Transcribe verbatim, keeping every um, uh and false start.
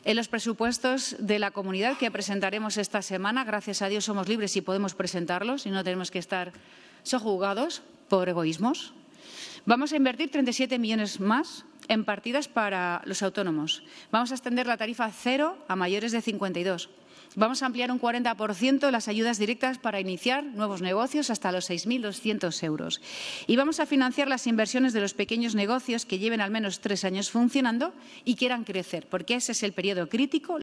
En los presupuestos de la Comunidad que presentaremos esta semana, gracias a Dios somos libres y podemos presentarlos y no tenemos que estar sojuzgados por egoísmos. Vamos a invertir treinta y siete millones más en partidas para los autónomos. Vamos a extender la tarifa cero a mayores de cincuenta y dos. Vamos a ampliar un cuarenta por ciento las ayudas directas para iniciar nuevos negocios hasta los seis mil doscientos euros. Y vamos a financiar las inversiones de los pequeños negocios que lleven al menos tres años funcionando y quieran crecer, porque ese es el periodo crítico.